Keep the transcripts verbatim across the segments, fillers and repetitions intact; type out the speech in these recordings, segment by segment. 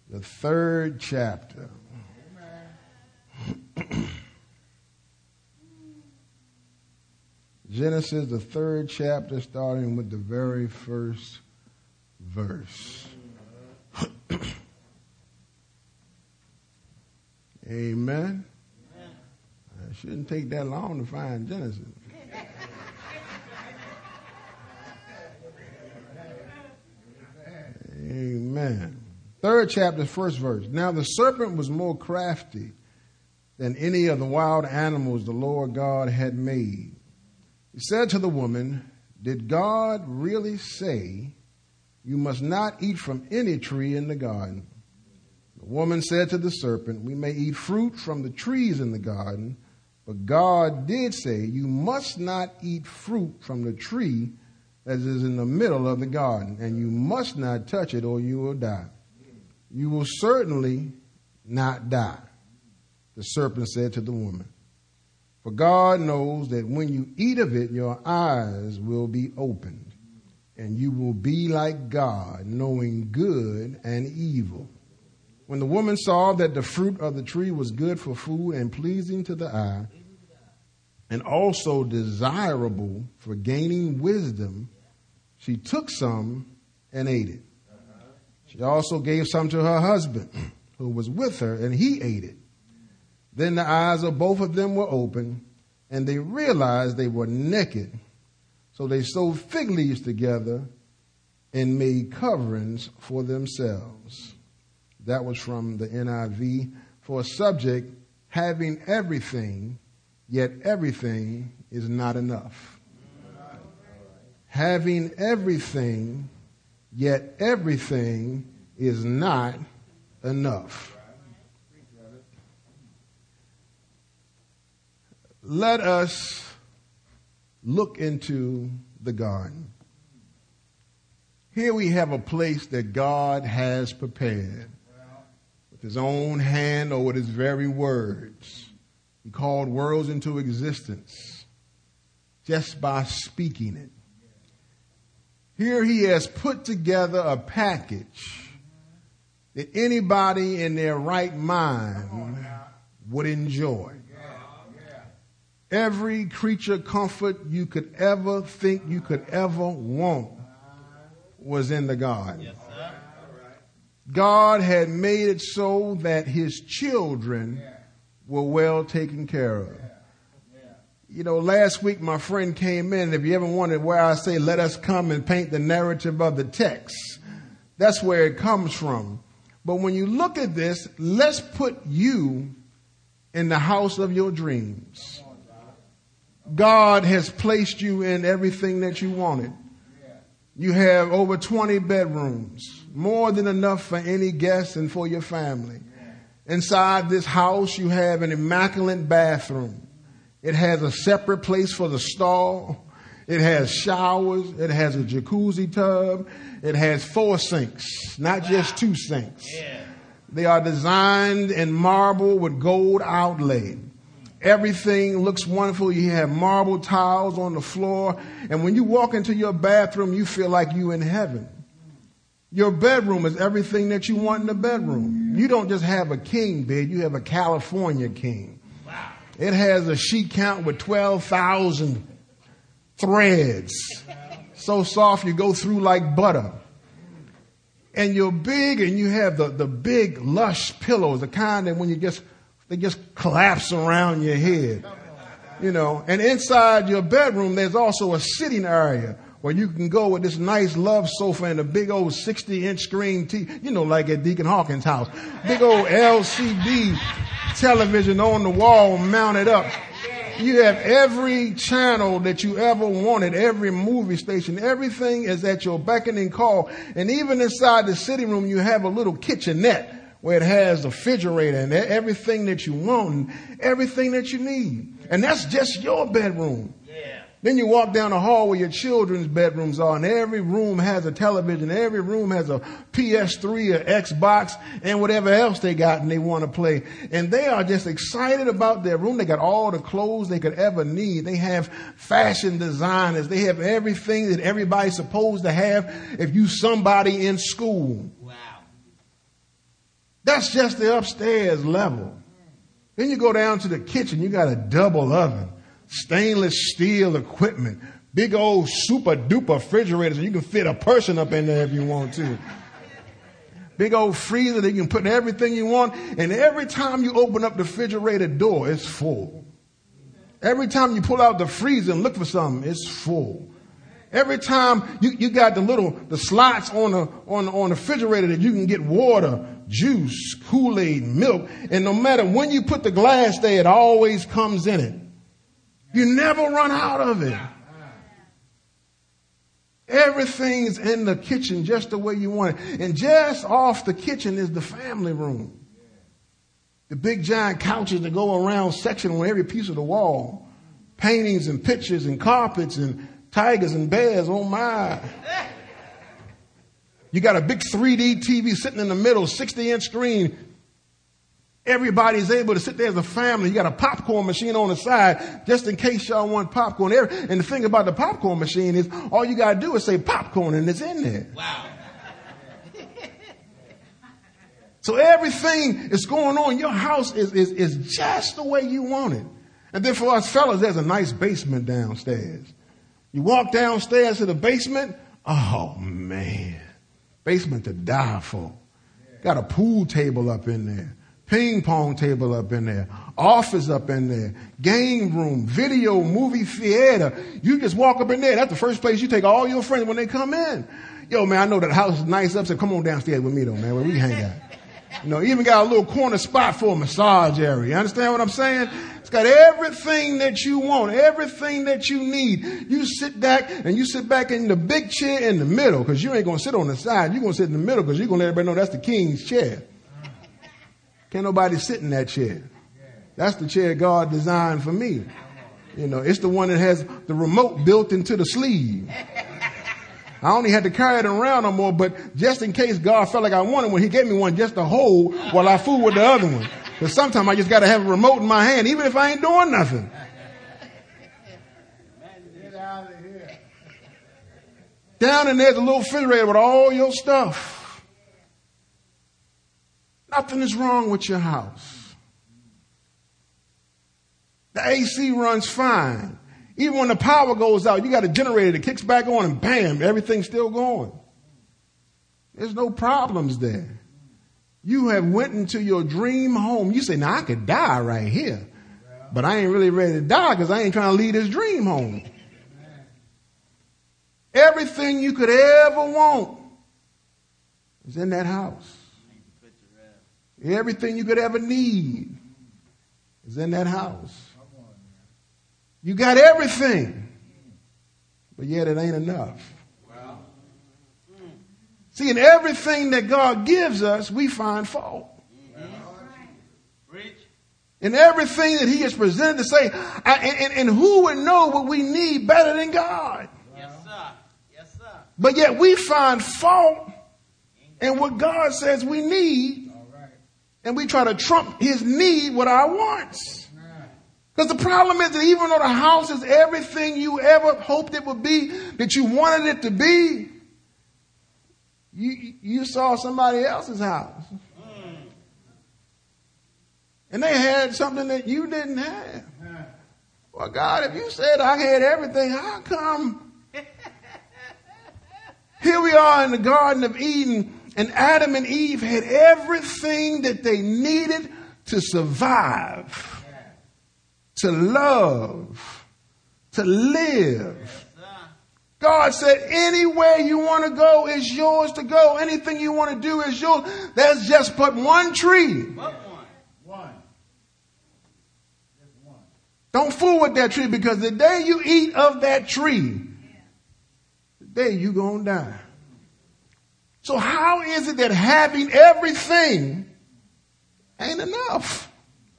the third chapter. Genesis, the third chapter, starting with the very first verse. Amen. It shouldn't take that long to find Genesis. Amen. Third chapter, first verse. Now the serpent was more crafty than any of the wild animals the Lord God had made. He said to the woman, "Did God really say you must not eat from any tree in the garden?" The woman said to the serpent, "We may eat fruit from the trees in the garden, but God did say you must not eat fruit from the tree that is in the middle of the garden, and you must not touch it or you will die. You will certainly not die." The serpent said to the woman, "For God knows that when you eat of it, your eyes will be opened, and you will be like God, knowing good and evil." When the woman saw that the fruit of the tree was good for food and pleasing to the eye, and also desirable for gaining wisdom, she took some and ate it. She also gave some to her husband, who was with her, and he ate it. Then the eyes of both of them were open, and they realized they were naked. So they sewed fig leaves together and made coverings for themselves. That was from the N I V. For a subject, having everything, yet everything is not enough. Having everything, yet everything is not enough. Let us look into the garden. Here we have a place that God has prepared with his own hand or with his very words. He called worlds into existence just by speaking it. Here he has put together a package that anybody in their right mind would enjoy. Every creature comfort you could ever think you could ever want was in the garden. Yes, sir. God had made it so that his children were well taken care of. You know, last week my friend came in. If you ever wondered where I say, let us come and paint the narrative of the text, that's where it comes from. But when you look at this, let's put you in the house of your dreams. God has placed you in everything that you wanted. You have over twenty bedrooms, more than enough for any guest and for your family. Inside this house, you have an immaculate bathroom. It has a separate place for the stall. It has showers. It has a jacuzzi tub. It has four sinks, not just two sinks. They are designed in marble with gold outlay. Everything looks wonderful. You have marble tiles on the floor. And when you walk into your bathroom, you feel like you're in heaven. Your bedroom is everything that you want in the bedroom. You don't just have a king bed. You have a California king. It has a sheet count with twelve thousand threads. So soft you go through like butter. And you're big and you have the, the big lush pillows, the kind that when you just they just collapse around your head, you know. And inside your bedroom, there's also a sitting area where you can go with this nice love sofa and a big old sixty inch screen T V, you know, like at Deacon Hawkins' house. Big old L C D television on the wall mounted up. You have every channel that you ever wanted, every movie station, everything is at your beckoning call. And even inside the sitting room, you have a little kitchenette where it has a refrigerator and everything that you want and everything that you need. And that's just your bedroom. Yeah. Then you walk down the hall where your children's bedrooms are, and every room has a television. Every room has a P S three or Xbox and whatever else they got and they want to play. And they are just excited about their room. They got all the clothes they could ever need. They have fashion designers. They have everything that everybody's supposed to have if you somebody in school. Wow. That's just the upstairs level. Then you go down to the kitchen. You got a double oven, stainless steel equipment, big old super duper refrigerator so you can fit a person up in there if you want to. Big old freezer that you can put everything you want. And every time you open up the refrigerator door, it's full. Every time you pull out the freezer and look for something, it's full. Every time you, you got the little, the slots on the, on, on the refrigerator that you can get water, juice, Kool-Aid, milk. And no matter when you put the glass there, it always comes in it. You never run out of it. Everything's in the kitchen just the way you want it. And just off the kitchen is the family room. The big giant couches that go around section on every piece of the wall. Paintings and pictures and carpets and tigers and bears. Oh my. You got a big three D T V sitting in the middle, sixty inch screen. Everybody's able to sit there as a family. You got a popcorn machine on the side just in case y'all want popcorn. And the thing about the popcorn machine is all you got to do is say popcorn and it's in there. Wow. So everything is going on. Your house is, is, is just the way you want it. And then for us fellas, there's a nice basement downstairs. You walk downstairs to the basement. Oh man, basement to die for. Got a pool table up in there. Ping pong table up in there, office up in there, game room, video, movie theater. You just walk up in there. That's the first place you take all your friends when they come in. Yo, man, I know that house is nice up, so come on downstairs with me though, man, where we hang out. You know, even got a little corner spot for a massage area. You understand what I'm saying? It's got everything that you want, everything that you need. You sit back and you sit back in the big chair in the middle because you ain't going to sit on the side. You're going to sit in the middle because you're going to let everybody know that's the king's chair. Can't nobody sit in that chair. That's the chair God designed for me. You know, it's the one that has the remote built into the sleeve. I only had to carry it around no more, but just in case God felt like I wanted one, he gave me one just to hold while I fool with the other one. Because sometimes I just got to have a remote in my hand, even if I ain't doing nothing. Get out of here. Down in there's a little refrigerator with all your stuff. Nothing is wrong with your house. The A C runs fine. Even when the power goes out, you got a generator that kicks back on and bam, everything's still going. There's no problems there. You have went into your dream home. You say, now I could die right here, but I ain't really ready to die because I ain't trying to leave this dream home. Everything you could ever want is in that house. Everything you could ever need is in that house. You got everything, but yet it ain't enough. See, in everything that God gives us, we find fault. In everything that he has presented to say, I, and, and who would know what we need better than God? Yes, sir. Yes, sir. But yet we find fault in what God says we need. And we try to trump his need with our wants. Because the problem is that even though the house is everything you ever hoped it would be, that you wanted it to be, you, you saw somebody else's house. And they had something that you didn't have. Well, God, if you said I had everything, how come? Here we are in the Garden of Eden. And Adam and Eve had everything that they needed to survive, to love, to live. God said, anywhere you want to go is yours to go. Anything you want to do is yours. There's just but one tree. One. One. Don't fool with that tree because the day you eat of that tree, the day you're going to die. So how is it that having everything ain't enough?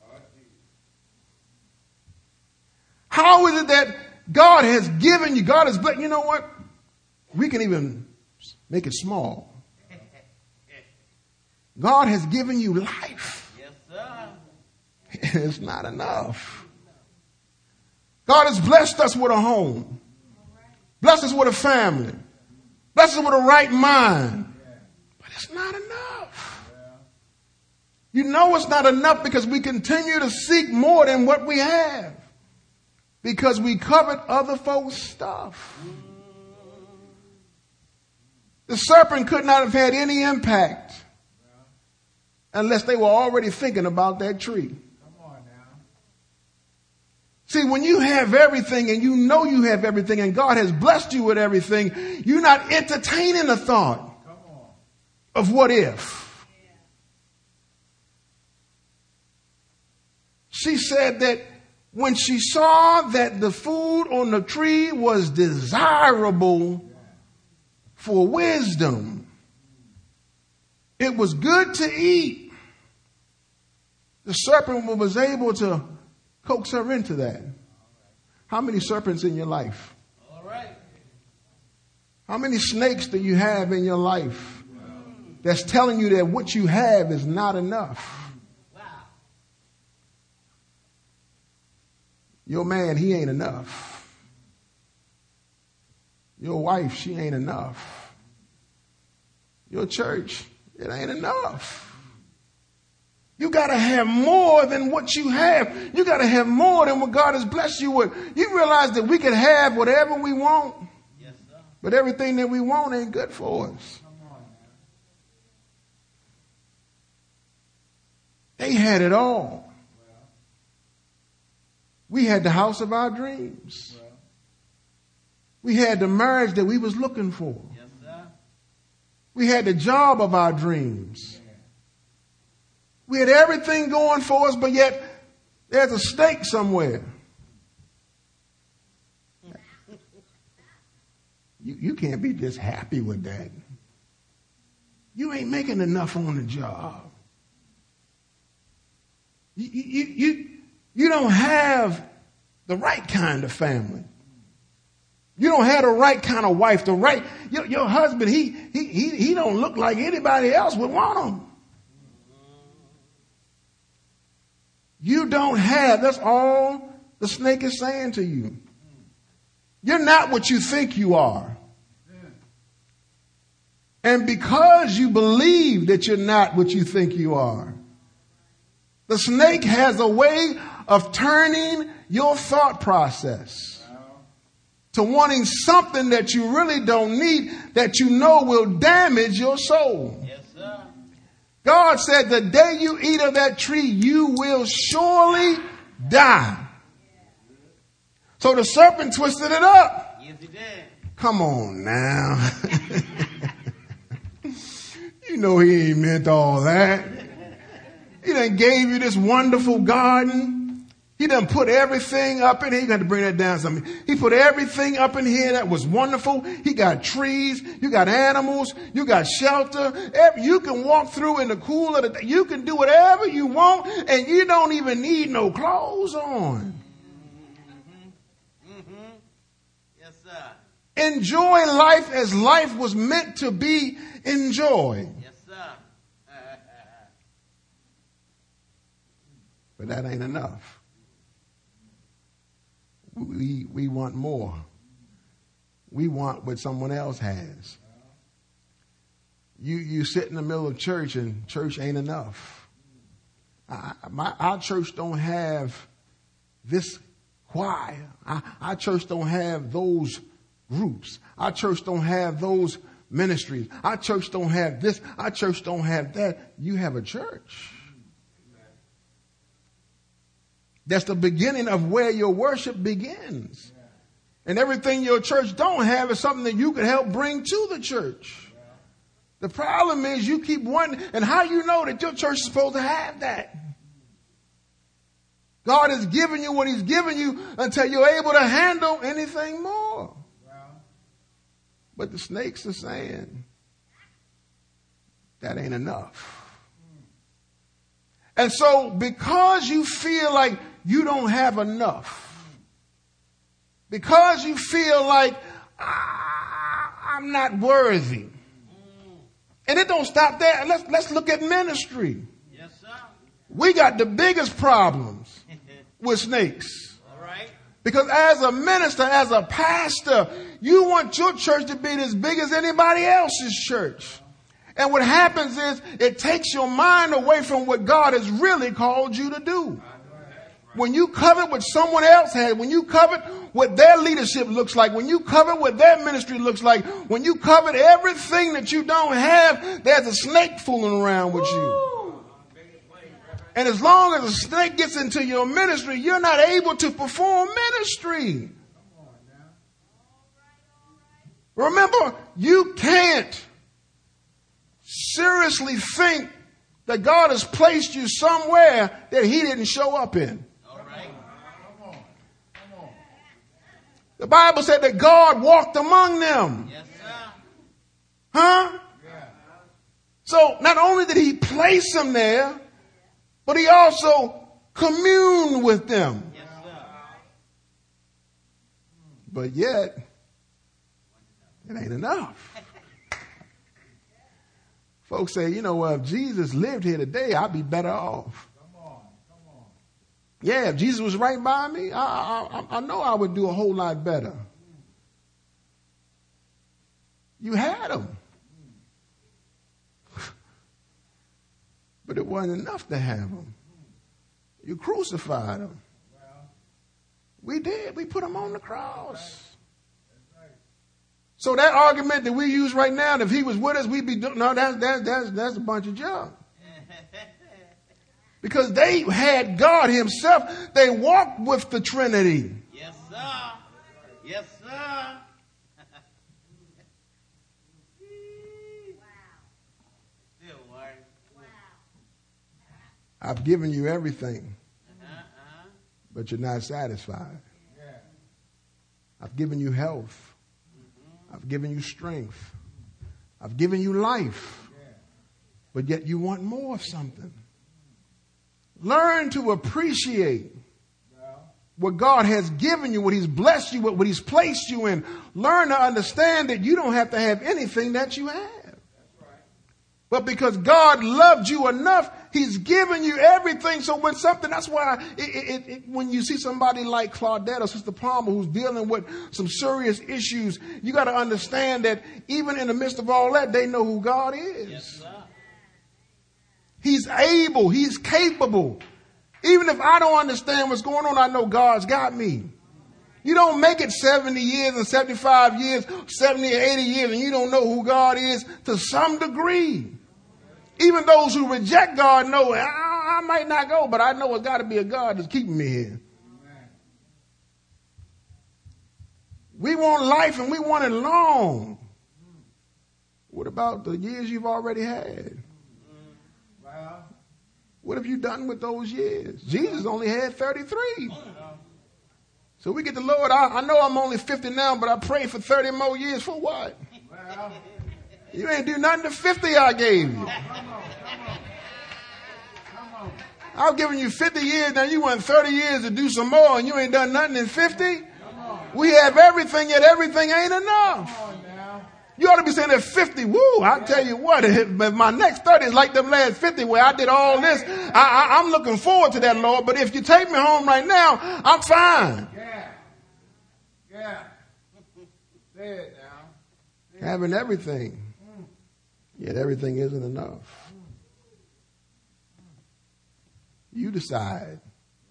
How is it that God has given you, God has blessed, you know what? We can even make it small. God has given you life. Yes, sir. It's not enough. God has blessed us with a home. Blessed us with a family. Blessed us with a right mind. It's not enough. You know it's not enough because we continue to seek more than what we have. Because we covet other folks' stuff. The serpent could not have had any impact unless they were already thinking about that tree. See, when you have everything and you know you have everything and God has blessed you with everything, you're not entertaining the thought of what if. She said that when she saw that the food on the tree was desirable for wisdom, it was good to eat. The serpent was able to coax her into that. How many serpents in your life? All right. How many snakes do you have in your life that's telling you that what you have is not enough? Wow. Your man, he ain't enough. Your wife, she ain't enough. Your church, it ain't enough. You got to have more than what you have. You got to have more than what God has blessed you with. You realize that we can have whatever we want, Yes, sir. but everything that we want ain't good for us. They had it all. We had the house of our dreams. We had the marriage that we was looking for. Yes, sir. We had the job of our dreams. We had everything going for us, but yet there's a snake somewhere. You, you can't be just happy with that. You ain't making enough on the job. You, you, you, you don't have the right kind of family. You don't have the right kind of wife. The right, your, your husband, he, he, he, he don't look like anybody else would want him. You don't have, that's all the snake is saying to you. You're not what you think you are. And because you believe that you're not what you think you are, the snake has a way of turning your thought process to wanting something that you really don't need, that you know will damage your soul. Yes, sir. God said, the day you eat of that tree, you will surely die. So the serpent twisted it up. Yes, he did. Come on now. You know he ain't meant all that. He done gave you this wonderful garden. He done put everything up in here. You got to bring that down something. He put everything up in here that was wonderful. He got trees. You got animals. You got shelter. Every, you can walk through in the cool of the day. You can do whatever you want, and you don't even need no clothes on. Mm-hmm. Mm-hmm. Yes, sir. Enjoy life as life was meant to be enjoyed. Yes, sir. But that ain't enough. We we want more. We want what someone else has. You you sit in the middle of church and church ain't enough. I, my, our church don't have this choir. Our, our church don't have those groups. Our church don't have those ministries. Our church don't have this. Our church don't have that. You have a church. That's the beginning of where your worship begins. And everything your church don't have is something that you can help bring to the church. The problem is you keep wondering, and how you know that your church is supposed to have that? God has given you what he's given you until you're able to handle anything more. But the snakes are saying, that ain't enough. And so because you feel like you don't have enough, because you feel like ah, I'm not worthy, and it don't stop there. Let's let's look at ministry. Yes, sir. We got the biggest problems with snakes. All right. Because as a minister, as a pastor, you want your church to be as big as anybody else's church. And what happens is it takes your mind away from what God has really called you to do. When you covet what someone else has, when you covet what their leadership looks like, when you covet what their ministry looks like, when you covet everything that you don't have, there's a snake fooling around with you. And as long as a snake gets into your ministry, you're not able to perform ministry. Remember, you can't seriously think that God has placed you somewhere that he didn't show up in. All right. The Bible said that God walked among them. Yes, sir. Huh? So not only did he place them there, but he also communed with them. Yes, sir. But yet, it ain't enough. Folks say, you know, well, if Jesus lived here today, I'd be better off. Come on, come on. Yeah, if Jesus was right by me, I, I, I know I would do a whole lot better. You had him. But it wasn't enough to have him. You crucified him. We did. We put him on the cross. So that argument that we use right now, that if he was with us, we'd be doing, no, that's, that's, that's, that's a bunch of junk. Because they had God himself. They walked with the Trinity. Yes, sir. Yes, sir. Still working. I've given you everything, Uh-huh, uh-huh. but you're not satisfied. I've given you health. I've given you strength. I've given you life. But yet you want more of something. Learn to appreciate what God has given you, what he's blessed you with, what he's placed you in. Learn to understand that you don't have to have anything that you have. But because God loved you enough, he's given you everything. So when something, that's why it, it, it, when you see somebody like Claudette or Sister Palmer who's dealing with some serious issues, you got to understand that even in the midst of all that, they know who God is. Yes, sir. He's able. He's capable. Even if I don't understand what's going on, I know God's got me. You don't make it seventy years and seventy-five years, seventy or eighty years, and you don't know who God is to some degree. Even those who reject God know, I, I might not go, but I know it's got to be a God that's keeping me here. We want life and we want it long. What about the years you've already had? What have you done with those years? Jesus only had thirty-three. So we get the Lord, I, I know I'm only fifty now, but I pray for thirty more years. For what? You ain't do nothing to fifty I gave you. I've given you fifty years, now you want thirty years to do some more and you ain't done nothing in fifty? We have everything, yet everything ain't enough. You ought to be saying at fifty, woo, I tell you what, if my next thirty is like them last fifty where I did all this, I, I, I'm looking forward to that, Lord. But if you take me home right now, I'm fine. Yeah. Yeah. Say it now. Having everything, yet everything isn't enough. You decide.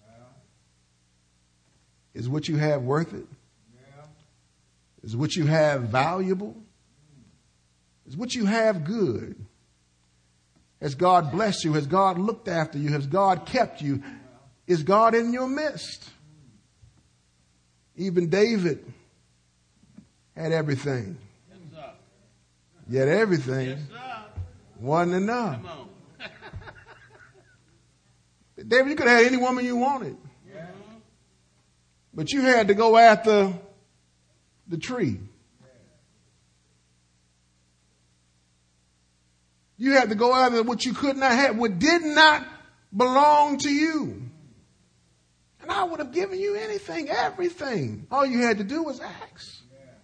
Is what you have worth it? Is what you have valuable? Is what you have good? Has God blessed you? Has God looked after you? Has God kept you? Is God in your midst? Even David had everything. Yes, sir. Yet everything Yes, sir. wasn't enough. Come on. David, you could have had any woman you wanted. But you had to go after the tree. You had to go after what you could not have, what did not belong to you. And I would have given you anything, everything. All you had to do was ask.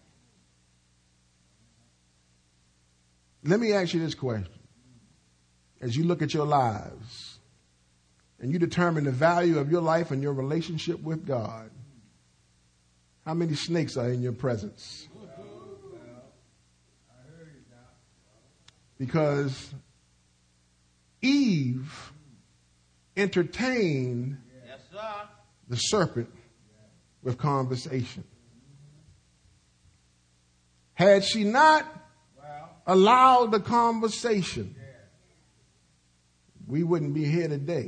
Let me ask you this question. As you look at your lives and you determine the value of your life and your relationship with God, how many snakes are in your presence? Because Eve entertained Yes, sir. the serpent with conversation. Had she not allowed the conversation, we wouldn't be here today.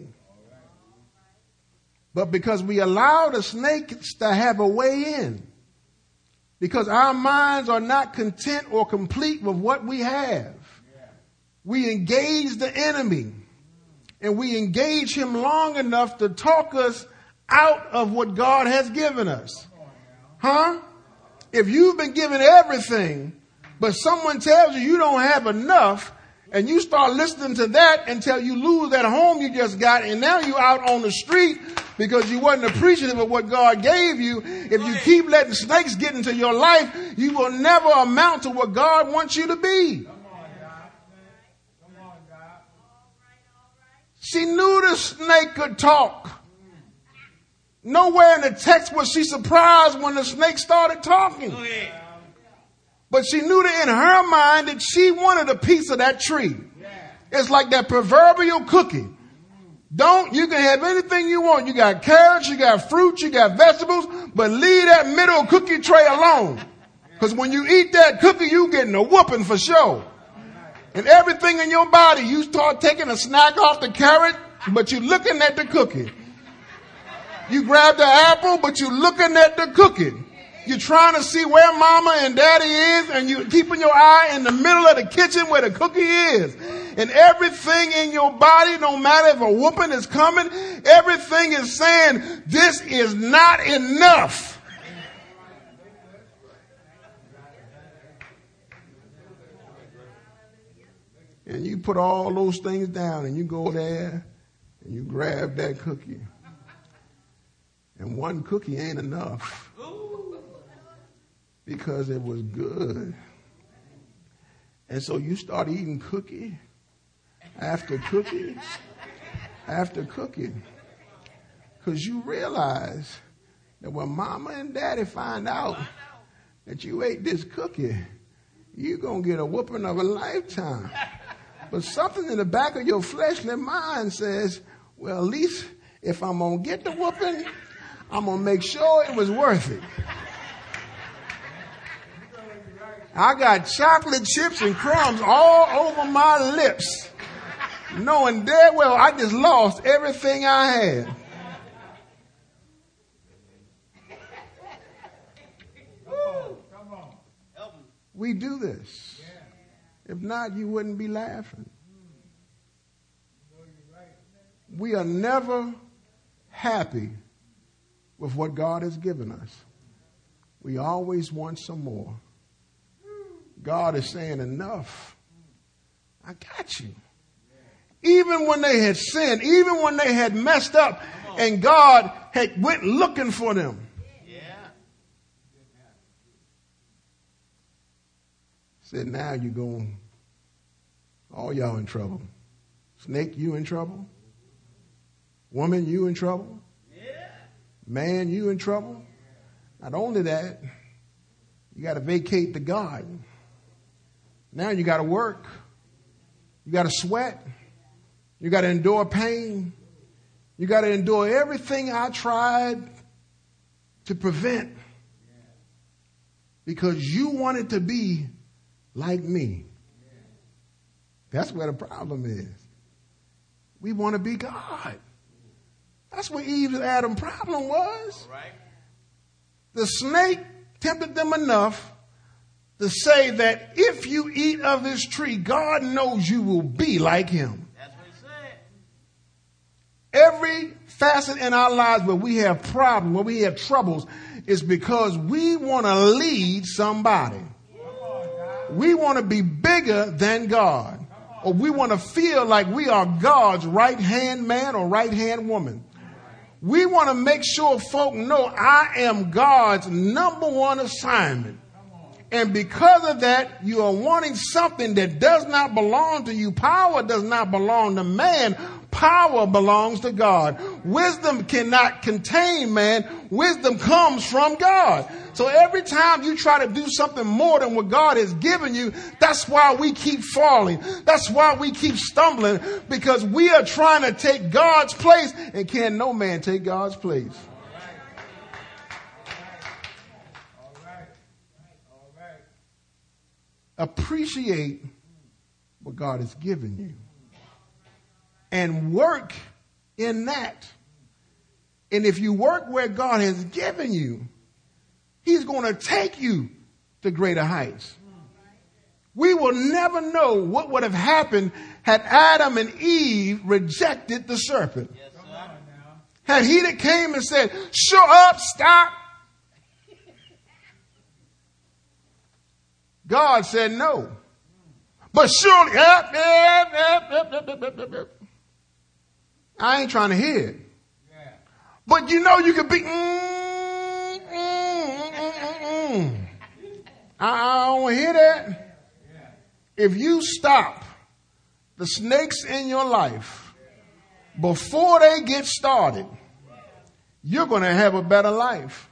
But because we allow the snakes to have a way in, because our minds are not content or complete with what we have, we engage the enemy, and we engage him long enough to talk us out of what God has given us. Huh? If you've been given everything, but someone tells you you don't have enough, and you start listening to that until you lose that home you just got, and now you're out on the street because you wasn't appreciative of what God gave you. If you keep letting snakes get into your life, you will never amount to what God wants you to be. Come on, God. Come on, God. She knew the snake could talk. Nowhere in the text was she surprised when the snake started talking. Go ahead. But she knew that in her mind that she wanted a piece of that tree. It's like that proverbial cookie. Don't, you can have anything you want. You got carrots, you got fruit, you got vegetables, but leave that middle cookie tray alone. Because when you eat that cookie, you getting a whooping for sure. And everything in your body, you start taking a snack off the carrot, but you're looking at the cookie. You grab the apple, but you're looking at the cookie. You're trying to see where mama and daddy is, and you're keeping your eye in the middle of the kitchen where the cookie is. And everything in your body, no matter if a whooping is coming, everything is saying, this is not enough. And you put all those things down and you go there and you grab that cookie. And one cookie ain't enough. Because it was good. And so you start eating cookie after cookie after cookie. Because you realize that when mama and daddy find out that you ate this cookie, you're going to get a whooping of a lifetime. But something in the back of your fleshly mind says, well, at least if I'm going to get the whooping, I'm going to make sure it was worth it. I got chocolate chips and crumbs all over my lips, knowing dead well I just lost everything I had. Come on. We do this. If not, you wouldn't be laughing. We are never happy with what God has given us. We always want some more. God is saying, enough. I got you. Even when they had sinned, even when they had messed up, and God had went looking for them. Yeah. Said, now you're going, all y'all in trouble. Snake, you in trouble. Woman, you in trouble. Yeah. Man, you in trouble. Not only that, you got to vacate the garden. Now you got to work. You got to sweat. You got to endure pain. You got to endure everything I tried to prevent because you wanted to be like me. That's where the problem is. We want to be God. That's what Eve and Adam's problem was. All right. The snake tempted them enough to say that if you eat of this tree, God knows you will be like him. That's what he said. Every facet in our lives where we have problems, where we have troubles, is because we want to lead somebody. We want to be bigger than God. Or we want to feel like we are God's right-hand man or right-hand woman. We want to make sure folk know I am God's number one assignment. And because of that, you are wanting something that does not belong to you. Power does not belong to man. Power belongs to God. Wisdom cannot contain man. Wisdom comes from God. So every time you try to do something more than what God has given you, that's why we keep falling. That's why we keep stumbling, because we are trying to take God's place, and can no man take God's place. Appreciate what God has given you and work in that. And if you work where God has given you, He's going to take you to greater heights. We will never know what would have happened had Adam and Eve rejected the serpent. Yes, sir. Had he that came and said, "Shut up, stop." God said no. But surely, up, up, up, up, up, up, up, up. I ain't trying to hear it. Yeah. But you know you could be, mm, mm, mm, mm, mm, mm. I, I don't want to hear that. If you stop the snakes in your life before they get started, you're going to have a better life.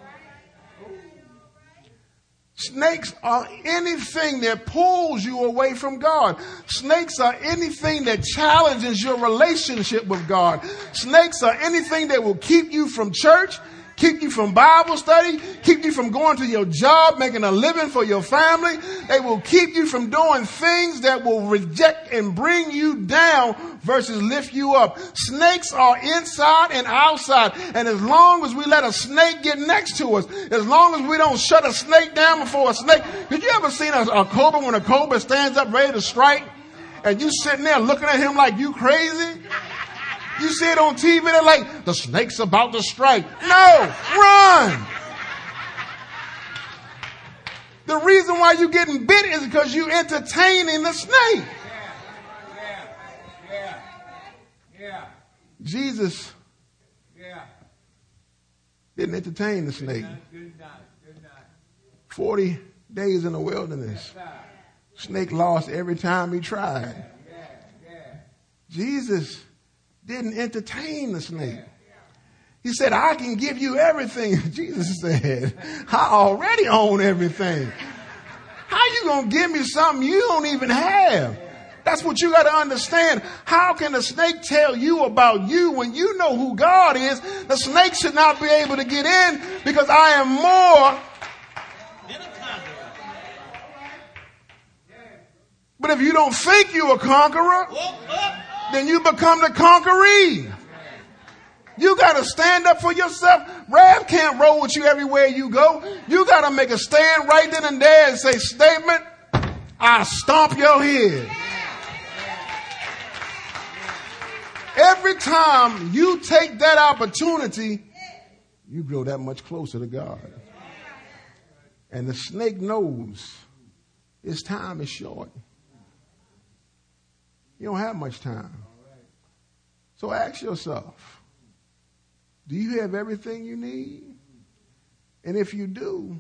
Snakes are anything that pulls you away from God. Snakes are anything that challenges your relationship with God. Snakes are anything that will keep you from church, keep you from Bible study, keep you from going to your job, making a living for your family. They will keep you from doing things that will reject and bring you down versus lift you up. Snakes are inside and outside. And as long as we let a snake get next to us, as long as we don't shut a snake down before a snake. Did you ever seen a, a cobra when a cobra stands up ready to strike? And you sitting there looking at him like you crazy? You see it on T V, they're like, the snake's about to strike. No, run. The reason why you're getting bit is because you're entertaining the snake. Yeah. Yeah. Yeah. Jesus Yeah. didn't entertain the snake. Good night. Good night. forty days in the wilderness. Snake lost every time he tried. Yeah. Yeah. Jesus didn't entertain the snake. He said, I can give you everything. Jesus said, I already own everything. How you going to give me something you don't even have? That's what you got to understand. How can the snake tell you about you when you know who God is? The snake should not be able to get in because I am more. But if you don't think you're a conqueror, then you become the conqueree. You got to stand up for yourself. Rab can't roll with you everywhere you go. You got to make a stand right then and there and say, statement, I stomp your head. Every time you take that opportunity, you grow that much closer to God. And the snake knows its time is short. You don't have much time. So ask yourself, do you have everything you need? And if you do,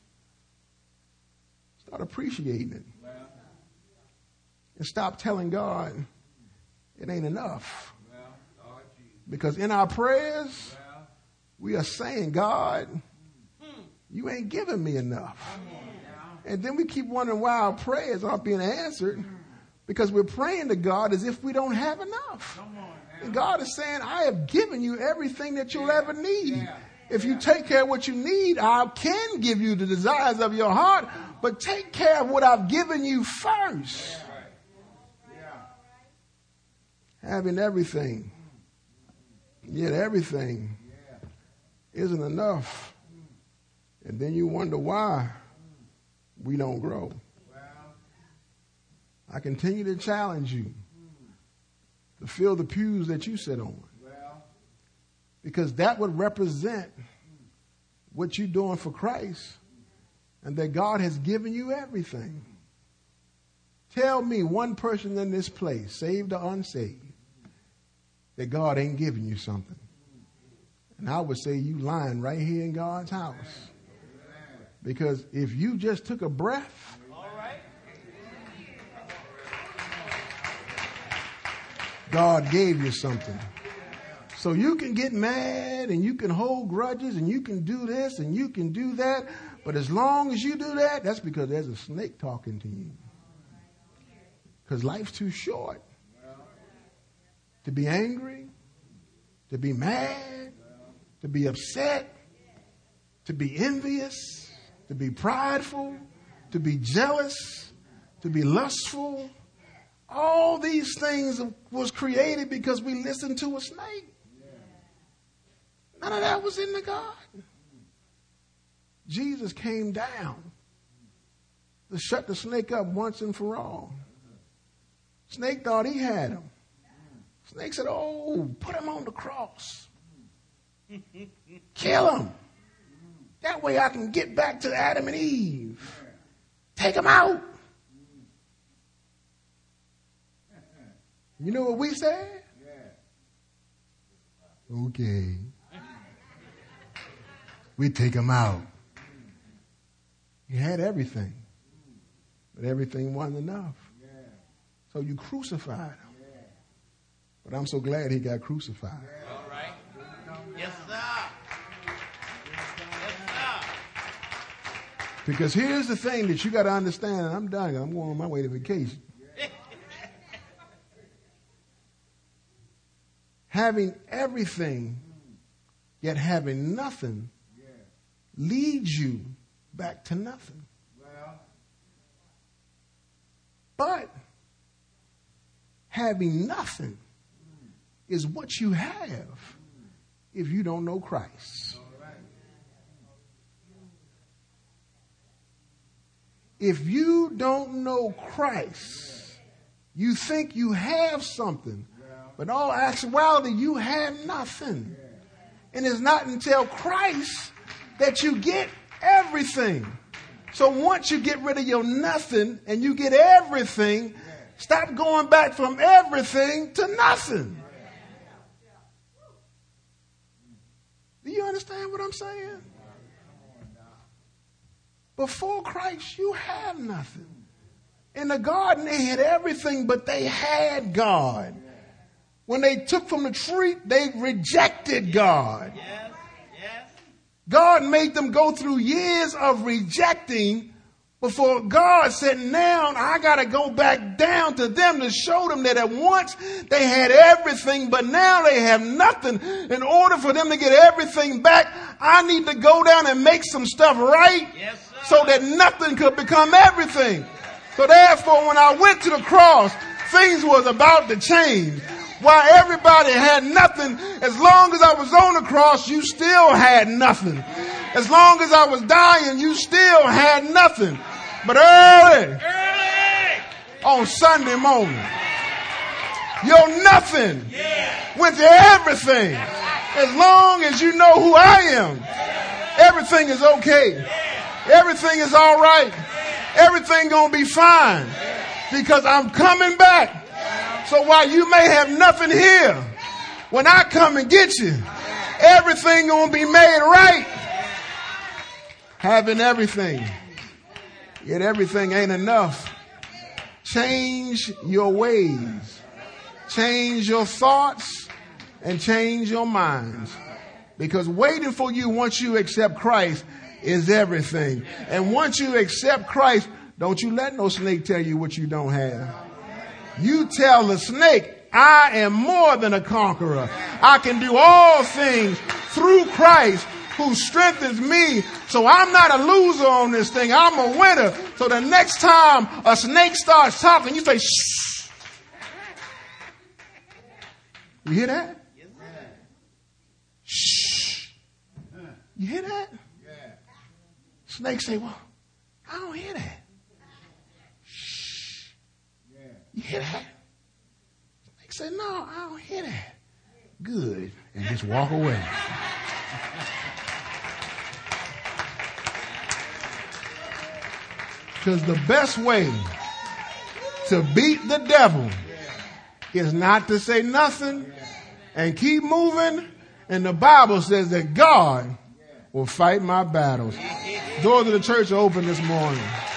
start appreciating it. And stop telling God it ain't enough. Because in our prayers, we are saying, God, you ain't giving me enough. And then we keep wondering why our prayers aren't being answered. Because we're praying to God as if we don't have enough. And God is saying, I have given you everything that you'll ever need. If you take care of what you need, I can give you the desires of your heart. But take care of what I've given you first. Having everything, yet everything isn't enough. And then you wonder why we don't grow. I continue to challenge you to fill the pews that you sit on. Because that would represent what you're doing for Christ and that God has given you everything. Tell me one person in this place, saved or unsaved, that God ain't giving you something. And I would say you lying right here in God's house. Because if you just took a breath, God gave you something. So you can get mad and you can hold grudges and you can do this and you can do that. But as long as you do that, that's because there's a snake talking to you. Because life's too short to be angry, to be mad, to be upset, to be envious, to be prideful, to be jealous, to be lustful. All these things was created because we listened to a snake. None of that was in the garden. Jesus came down to shut the snake up once and for all. Snake thought he had him. Snake said, oh, put him on the cross. Kill him. That way I can get back to Adam and Eve. Take him out. You know what we said? Okay. We take him out. He had everything. But everything wasn't enough. So you crucified him. But I'm so glad he got crucified. All right. Yes, sir. Yes, sir. Because here's the thing that you got to understand. And I'm done. I'm going on my way to vacation. Having everything, yet having nothing, leads you back to nothing. But having nothing is what you have if you don't know Christ. If you don't know Christ, you think you have something, but in all actuality, you have nothing. And it's not until Christ that you get everything. So once you get rid of your nothing and you get everything, stop going back from everything to nothing. Do you understand what I'm saying? Before Christ, you have nothing. In the garden, they had everything, but they had God. When they took from the tree, they rejected God. Yes, yes. God made them go through years of rejecting before God said, now I got to go back down to them to show them that at once they had everything, but now they have nothing. In order for them to get everything back, I need to go down and make some stuff right, Yes, sir. so that nothing could become everything. So therefore, when I went to the cross, things was about to change. While everybody had nothing, as long as I was on the cross, you still had nothing. As long as I was dying, you still had nothing. But early, Early. on Sunday morning, your nothing Yeah. went to everything. As long as you know who I am, everything is okay. Everything is all right. Everything gonna be fine because I'm coming back. So while you may have nothing here, when I come and get you, everything gonna be made right. Having everything, yet everything ain't enough. Change your ways, change your thoughts, and change your minds. Because waiting for you once you accept Christ is everything. And once you accept Christ, don't you let no snake tell you what you don't have. You tell the snake, I am more than a conqueror. I can do all things through Christ who strengthens me. So I'm not a loser on this thing. I'm a winner. So the next time a snake starts talking, you say, shh. You hear that? Yes, sir. Shh. You hear that? Snakes say, well, I don't hear that. Shh. You hear that? Snakes say, no, I don't hear that. Good. And just walk away. Because the best way to beat the devil is not to say nothing and keep moving. And the Bible says that God will fight my battles. Doors of the church are open this morning.